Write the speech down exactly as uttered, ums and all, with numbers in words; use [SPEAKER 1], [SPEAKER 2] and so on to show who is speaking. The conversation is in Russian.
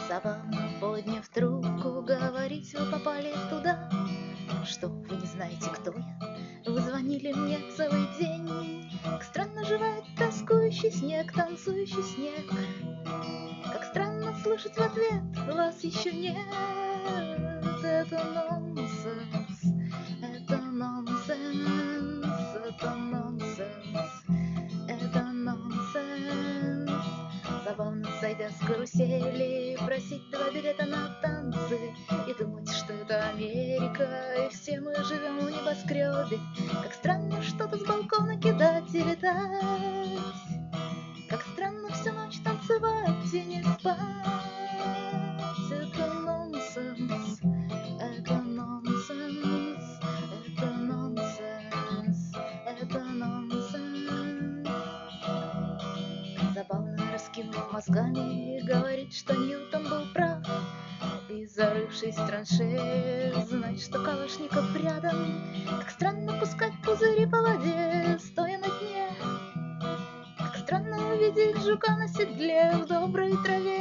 [SPEAKER 1] Забавно, подняв трубку, говорить вы попали туда. Что, вы не знаете, кто я? Вы звонили мне целый день. Как странно живет тоскующий снег, танцующий снег. Как странно слышать в ответ, вас еще нет. Это нонсенс, это нонсенс, это нонсенс, это нонсенс. Забавно, сойдя с карусели, просить два билета на танцы и думать, что это Америка, и все мы живем в небоскребе. Как странно что-то с балкона кидать и летать. Как странно всю ночь танцевать и не спать. Это нонсенс, это нонсенс, это нонсенс, это нонсенс. Забавно, раскинув мозгами, говорит, что Ньютон был прав. И зарывшись в траншеи, знать, что Калашников рядом. Как странно пускать пузыри по воде, стоя на дне. Как странно увидеть жука на седле в доброй траве.